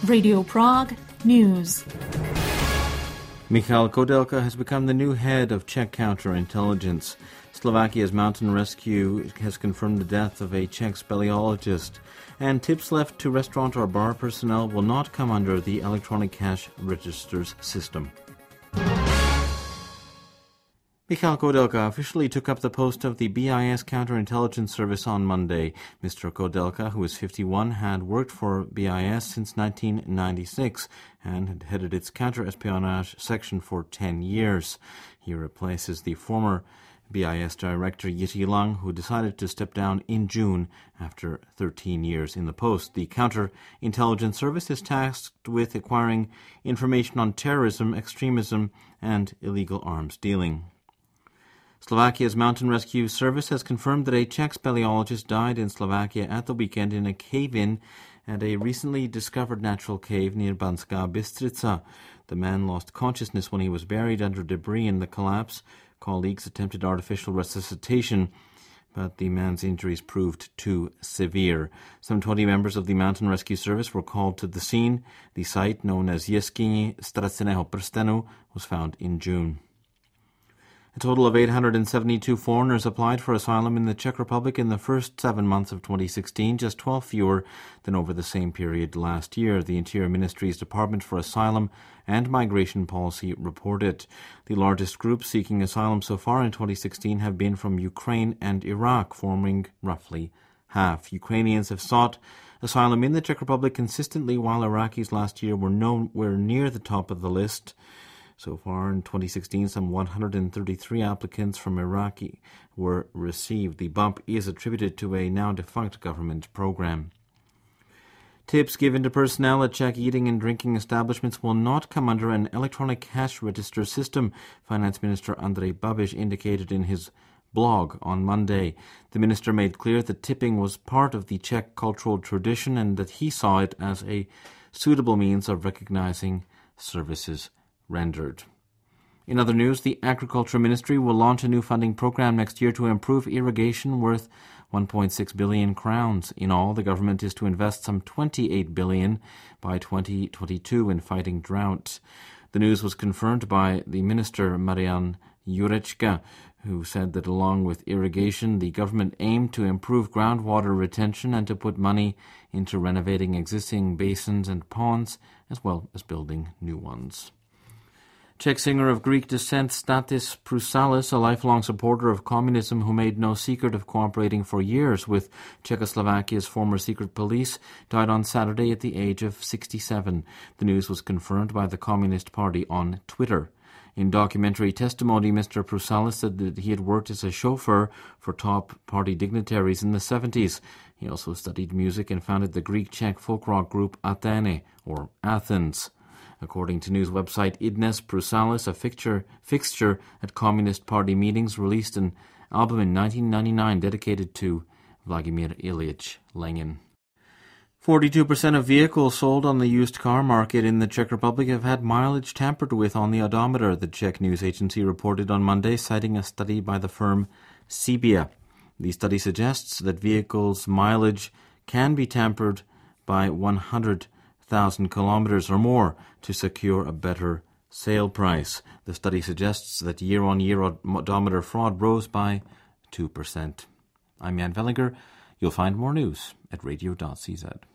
Radio Prague News. Michal Koudelka has become the new head of Czech counterintelligence. Slovakia's mountain rescue has confirmed the death of a Czech speleologist, and tips left to restaurant or bar personnel will not come under the electronic cash registers system. Michal Koudelka officially took up the post of the BIS counterintelligence service on Monday. Mr. Koudelka, who is 51, had worked for BIS since 1996 and had headed its counter-espionage section for 10 years. He replaces the former BIS director Jiří Lang, who decided to step down in June after 13 years in the post. The counterintelligence service is tasked with acquiring information on terrorism, extremism, and illegal arms dealing. Slovakia's Mountain Rescue Service has confirmed that a Czech speleologist died in Slovakia at the weekend in a cave-in at a recently discovered natural cave near Banská Bystrica. The man lost consciousness when he was buried under debris in the collapse. Colleagues attempted artificial resuscitation, but the man's injuries proved too severe. Some 20 members of the Mountain Rescue Service were called to the scene. The site, known as Jeskyni Ztraceného prstenu, was found in June. A total of 872 foreigners applied for asylum in the Czech Republic in the first 7 months of 2016, just 12 fewer than over the same period last year, the Interior Ministry's Department for Asylum and Migration Policy reported. The largest groups seeking asylum so far in 2016 have been from Ukraine and Iraq, forming roughly half. Ukrainians have sought asylum in the Czech Republic consistently, while Iraqis last year were nowhere near the top of the list. So far in 2016, some 133 applicants from Iraq were received. The bump is attributed to a now-defunct government program. Tips given to personnel at Czech eating and drinking establishments will not come under an electronic cash register system, Finance Minister Andrej Babiš indicated in his blog on Monday. The minister made clear that tipping was part of the Czech cultural tradition and that he saw it as a suitable means of recognizing services rendered. In other news, the Agriculture Ministry will launch a new funding program next year to improve irrigation worth 1.6 billion crowns. In all, the government is to invest some 28 billion by 2022 in fighting drought. The news was confirmed by the minister, Marian Jurečka, who said that along with irrigation, the government aimed to improve groundwater retention and to put money into renovating existing basins and ponds, as well as building new ones. Czech singer of Greek descent Stathis Prousalis, a lifelong supporter of communism who made no secret of cooperating for years with Czechoslovakia's former secret police, died on Saturday at the age of 67. The news was confirmed by the Communist Party on Twitter. In documentary testimony, Mr. Prousalis said that he had worked as a chauffeur for top party dignitaries in the 70s. He also studied music and founded the Greek-Czech folk rock group Athene, or Athens. According to news website Idnes, Prousalis, a fixture at Communist Party meetings, released an album in 1999 dedicated to Vladimir Ilyich Lenin. 42% of vehicles sold on the used car market in the Czech Republic have had mileage tampered with on the odometer, the Czech news agency reported on Monday, citing a study by the firm Cebia. The study suggests that vehicles' mileage can be tampered by 100,000 kilometers or more to secure a better sale price. The study suggests that year-on-year odometer fraud rose by 2%. I'm Jan Vellinger. You'll find more news at radio.cz.